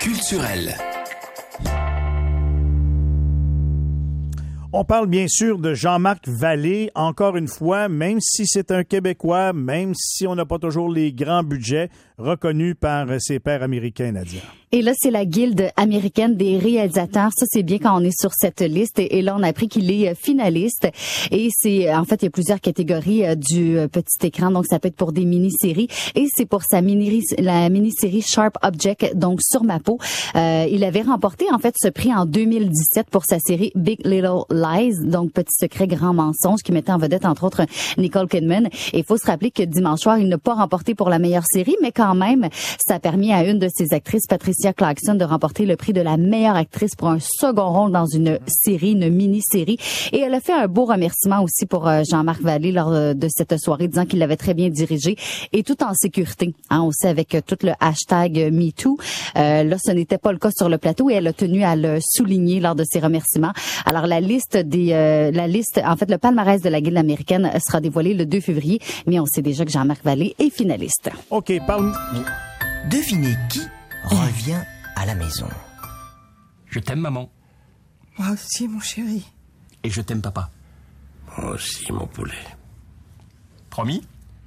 culturel. On parle bien sûr de Jean-Marc Vallée, encore une fois, même si c'est un Québécois, même si on n'a pas toujours les grands budgets, reconnu par ses pairs américains, Nadia. Et là, c'est la Guilde américaine des réalisateurs. Ça, c'est bien quand on est sur cette liste. Et là, on a appris qu'il est finaliste. Et c'est, en fait, il y a plusieurs catégories du petit écran. Donc, ça peut être pour des mini-séries. Et c'est pour la mini-série Sharp Object, donc Sur ma peau. Il avait remporté, en fait, ce prix en 2017 pour sa série Big Little Lies, donc Petit secret, grand mensonge, qui mettait en vedette, entre autres, Nicole Kidman. Et il faut se rappeler que dimanche soir, il n'a pas remporté pour la meilleure série, mais quand même, ça a permis à une de ses actrices, Patricia Clarkson, de remporter le prix de la meilleure actrice pour un second rôle dans une série, une mini-série. Et elle a fait un beau remerciement aussi pour Jean-Marc Vallée lors de cette soirée, disant qu'il l'avait très bien dirigé et tout en sécurité, aussi avec tout le hashtag MeToo. Là, ce n'était pas le cas sur le plateau et elle a tenu à le souligner lors de ses remerciements. Alors, la liste, en fait, le palmarès de la Guilde américaine sera dévoilé le 2 février, mais on sait déjà que Jean-Marc Vallée est finaliste. OK, parle... Devinez qui revient à la maison. Je t'aime, maman. Moi aussi, mon chéri. Et je t'aime, papa. Moi aussi, mon poulet. Promis?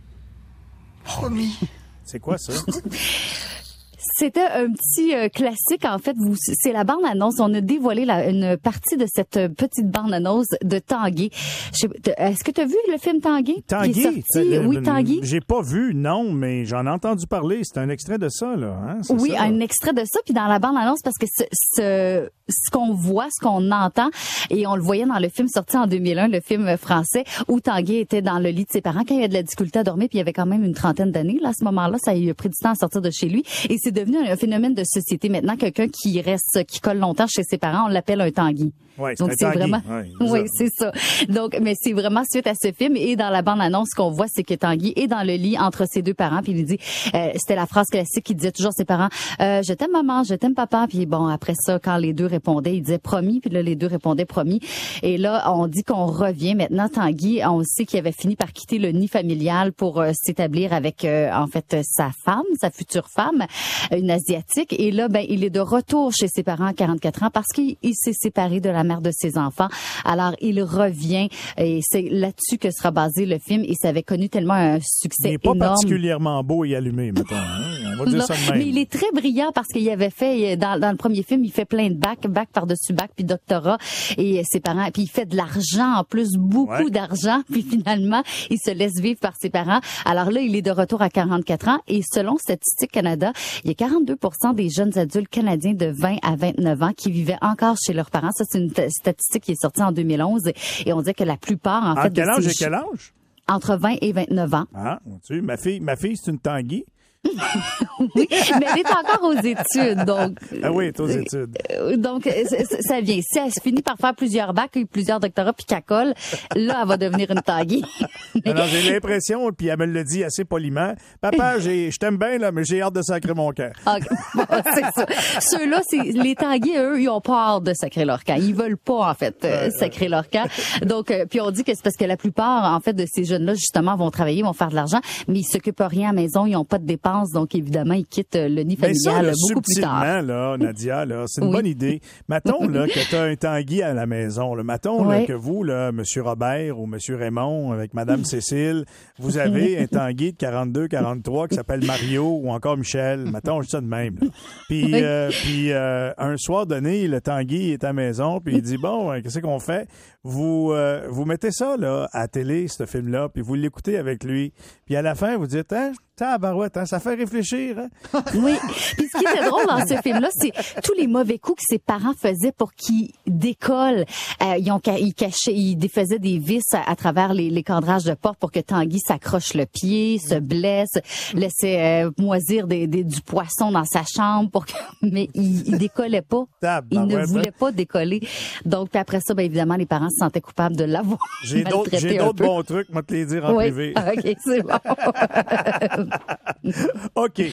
Promis. C'est quoi ça? C'était un petit classique, en fait. C'est la bande-annonce. On a dévoilé une partie de cette petite bande-annonce de Tanguy. Est-ce que tu as vu le film Tanguy? Tanguy? Oui, Tanguy. J'ai pas vu, non, mais j'en ai entendu parler. C'est un extrait de ça, là. Hein? Oui, ça, un extrait de ça. Puis dans la bande-annonce, parce que ce qu'on voit, ce qu'on entend, et on le voyait dans le film sorti en 2001, le film français, où Tanguy était dans le lit de ses parents quand il y a de la difficulté à dormir, puis il y avait quand même une trentaine d'années. Là, à ce moment-là, ça lui a pris du temps à sortir de chez lui. Et c'est devenu un phénomène de société. Maintenant, quelqu'un qui colle longtemps chez ses parents, on l'appelle un Tanguy. Ouais, donc c'est vraiment, oui, c'est ça. Donc, mais c'est vraiment suite à ce film et dans la bande-annonce qu'on voit, c'est que Tanguy est dans le lit entre ses deux parents, puis il lui dit, c'était la phrase classique qu'il disait toujours à ses parents, je t'aime maman, je t'aime papa, puis bon après ça, quand les deux répondaient, il disait promis, puis là les deux répondaient promis. Et là, on dit qu'on revient maintenant. Tanguy, on sait qu'il avait fini par quitter le nid familial pour s'établir avec en fait sa femme, sa future femme, une asiatique. Et là, ben il est de retour chez ses parents à 44 ans parce qu'il s'est séparé de la mère de ses enfants. Alors, il revient et c'est là-dessus que sera basé le film et ça avait connu tellement un succès énorme. Il n'est pas particulièrement beau et allumé, mettons. Hein? On va dire ça de même. Mais il est très brillant parce qu'il avait fait, dans le premier film, il fait plein de bac par-dessus bac, puis doctorat et ses parents, puis il fait de l'argent en plus, beaucoup d'argent, puis finalement, il se laisse vivre par ses parents. Alors là, il est de retour à 44 ans et selon Statistique Canada, il y a 42% des jeunes adultes canadiens de 20 à 29 ans qui vivaient encore chez leurs parents. Ça, c'est une statistique qui est sortie en 2011 et on dit que la plupart, en fait... Quel âge et quel âge? Entre 20 et 29 ans. Ah, tu sais, ma fille, c'est une Tanguy. Oui, mais elle est encore aux études, donc. Ah oui, elle est aux études. Donc, ça vient. Si elle finit par faire plusieurs bacs et plusieurs doctorats puis qu'elle colle, là, elle va devenir une Tanguy. Alors, j'ai l'impression, puis elle me le dit assez poliment, papa, je t'aime bien, là, mais j'ai hâte de sacrer mon camp. Okay. Bon, c'est ça. Ceux-là, les Tanguy, eux, ils ont peur de sacrer leur camp. Ils veulent pas, en fait, sacrer leur camp. Donc, puis on dit que c'est parce que la plupart, en fait, de ces jeunes-là, justement, vont travailler, vont faire de l'argent, mais ils s'occupent rien à la maison, ils n'ont pas de dépenses. Donc, évidemment, ils quittent le nid familial beaucoup plus tard. Là, Nadia, là, c'est une bonne idée. Mettons là, que tu as un Tanguy à la maison. Là. Mettons là, que vous, là, M. Robert ou M. Raymond, avec Mme Cécile, vous avez un Tanguy de 42, 43 qui s'appelle Mario ou encore Michel. Mettons, je dis ça de même. Là. Puis, un soir donné, le Tanguy est à la maison, puis il dit, bon, qu'est-ce qu'on fait? Vous mettez ça là à la télé, ce film-là, puis vous l'écoutez avec lui. Puis à la fin, vous dites, tabarouette, ça fait réfléchir. Hein? Oui. Puis ce qui était drôle dans ce film-là, c'est tous les mauvais coups que ses parents faisaient pour qu'il décolle. Ils défaisaient des vis à travers les cadrages de porte pour que Tanguy s'accroche le pied, se blesse, laissait moisir du poisson dans sa chambre mais il décollait pas. Il ne voulait pas décoller. Donc, puis après ça, bien évidemment, les parents se sentaient coupables de l'avoir maltraité. J'ai d'autres bons trucs, moi te les dire en privé. OK, c'est bon. OK.